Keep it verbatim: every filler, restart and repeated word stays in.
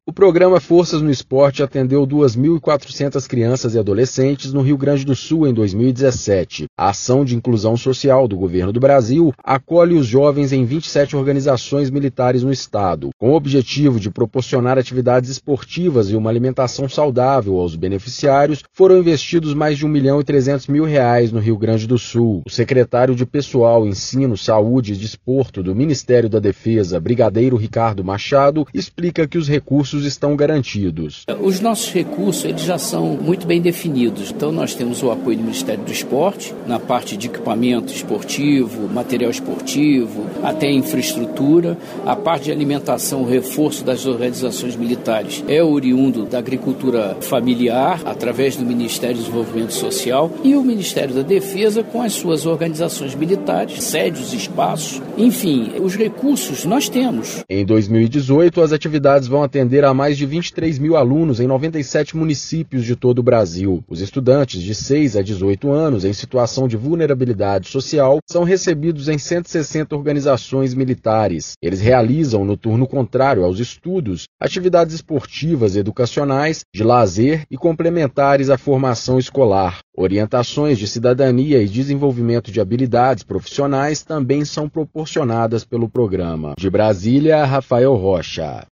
O programa Forças no Esporte atendeu duas mil e quatrocentas crianças e adolescentes no Rio Grande do Sul em dois mil e dezessete. A ação de inclusão social do governo do Brasil acolhe os jovens em vinte e sete organizações militares no estado, com o objetivo de proporcionar atividades esportivas e uma alimentação saudável aos beneficiários. Foram investidos mais de um milhão e trezentos mil reais no Rio Grande do Sul. O secretário de Pessoal, Ensino, Saúde e Desporto do Ministério da Defesa, Brigadeiro Ricardo Machado, explica que os recursos estão garantidos. Os nossos recursos eles já são muito bem definidos. Então nós temos o apoio do Ministério do Esporte, na parte de equipamento esportivo, material esportivo, até infraestrutura. A parte de alimentação, o reforço das organizações militares é oriundo da agricultura familiar, através do Ministério do Desenvolvimento Social, e o Ministério da Defesa com as suas organizações militares, sedes, espaços, enfim, os recursos nós temos. Em dois mil e dezoito, as atividades vão atender a mais de vinte e três mil alunos em noventa e sete municípios de todo o Brasil. Os estudantes de seis a dezoito anos em situação de vulnerabilidade social são recebidos em cento e sessenta organizações militares. Eles realizam, no turno contrário aos estudos, atividades esportivas, educacionais, de lazer e complementares à formação escolar. Orientações de cidadania e desenvolvimento de habilidades profissionais também são proporcionadas pelo programa. De Brasília, Rafael Rocha.